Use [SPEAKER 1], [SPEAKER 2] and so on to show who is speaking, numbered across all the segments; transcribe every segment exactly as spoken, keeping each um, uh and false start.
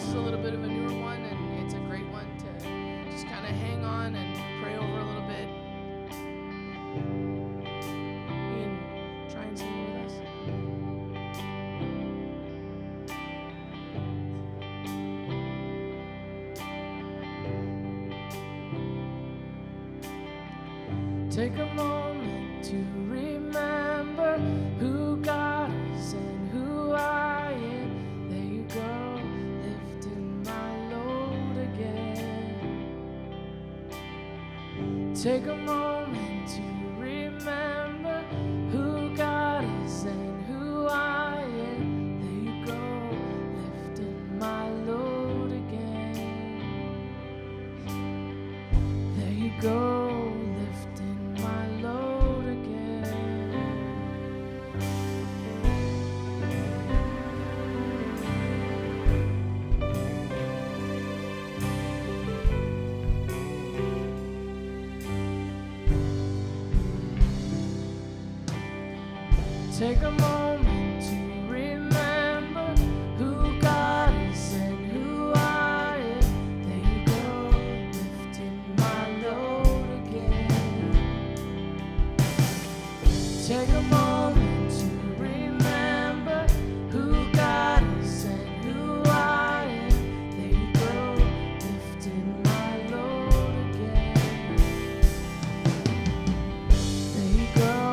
[SPEAKER 1] is a little bit of a newer one, and it's a great one to just kind of hang on and pray over a little bit. You can try and sing with us. Take a moment to remember who God is and who I am. There you go, lifting my load again. Take a moment to remember who God is and who I am. There you go, lifting my load again. There you go. Take a moment to remember who God is and who I am. There you go, lifting my load again. Take a moment to remember who God is and who I am. There you go, lifting my load again. There you go.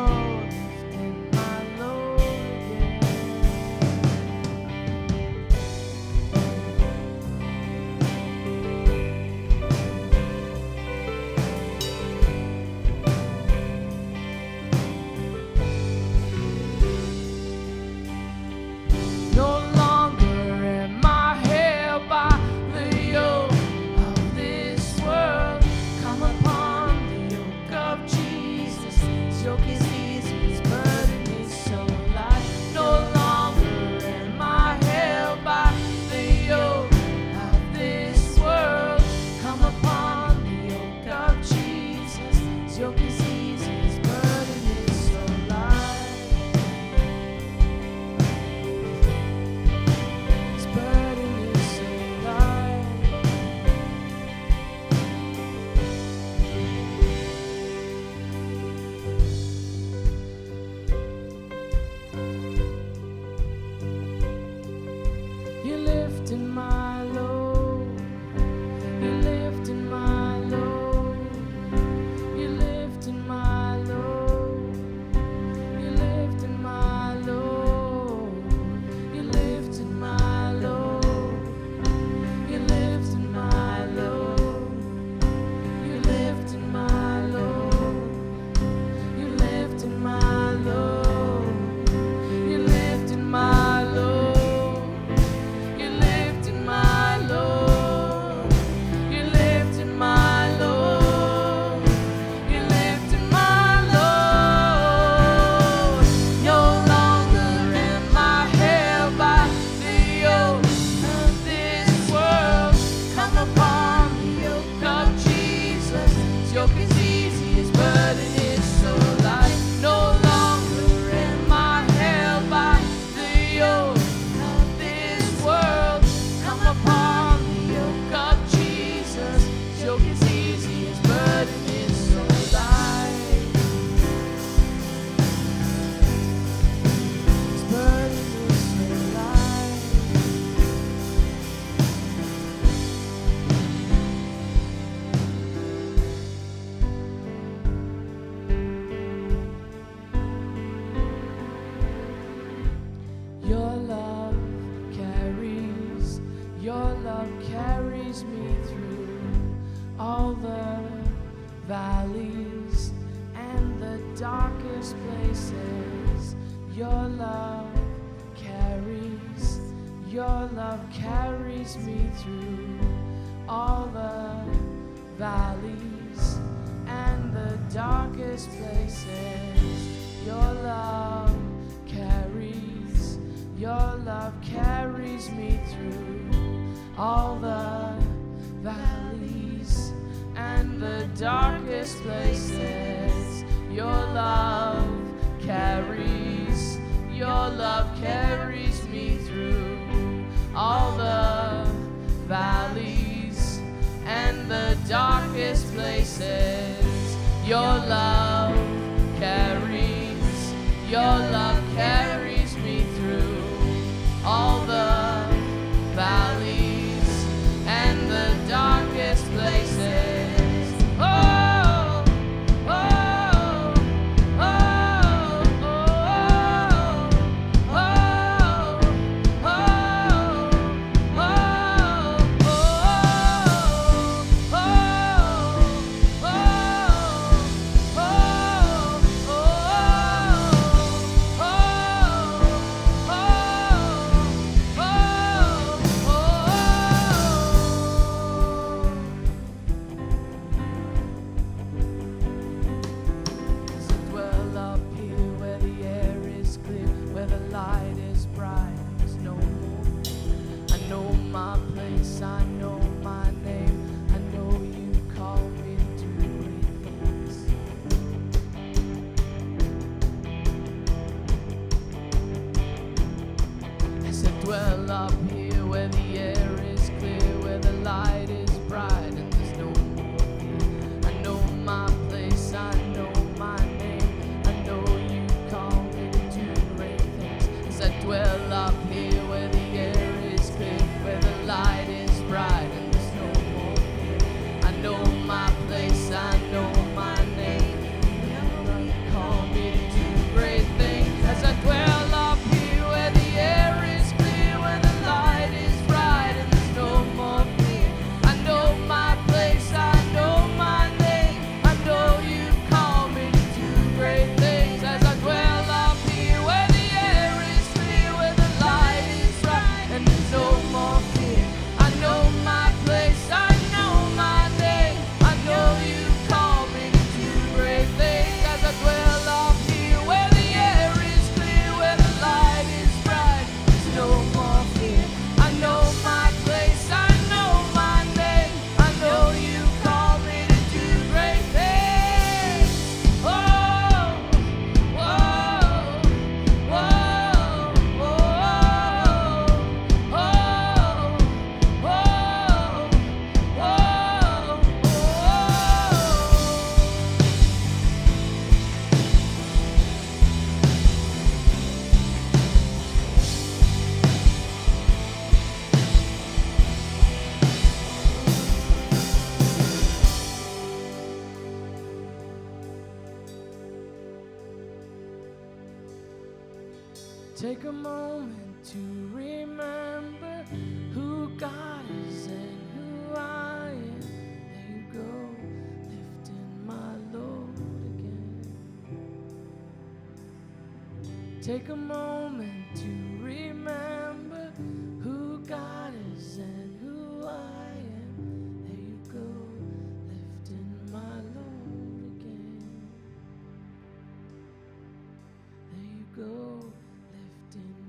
[SPEAKER 1] Valleys and the darkest places, your love carries, your love carries me through all the valleys and the darkest places. Your love carries, your love carries me through all the valleys and the darkest places. Your love carries, your love carries me through all the places. Your love carries, your love carries me through all the valleys and the darkest places. Oh, oh, oh, oh, oh, oh, Well, up here where the air is clear, where the light is bright, there's no more. I know my place, I know my name, I know you call me to great things. I said, dwell up here where the air is clear, where the light is bright, and there's no more fear. I know my place, I know my name, I know you call me to do great things. I said, dwell up here where the air is clear, where the light is bright, and there's no more fear. I know my place, I know my name, and you call me to do great things. As I dwell up here where the air is clear, where the light is bright, and there's no more fear. I know my place, I know my name, I know you call me to do great things. As I dwell up here where the air is clear, where the light is bright, and there's no more fear. I know my place, I know my name, I know you call me to do great things. As I dwell up here where the air is clear, where the light is bright, there's no more fear. I know my place, I know my name, I know you call me to do great things. Oh, whoa, whoa, whoa, oh, whoa, whoa, Take a moment to remember who God is and who I am. There you go, lifting my load again. Take a moment to remember who God is and who I am. There you go, lifting my load again. There you go, lifting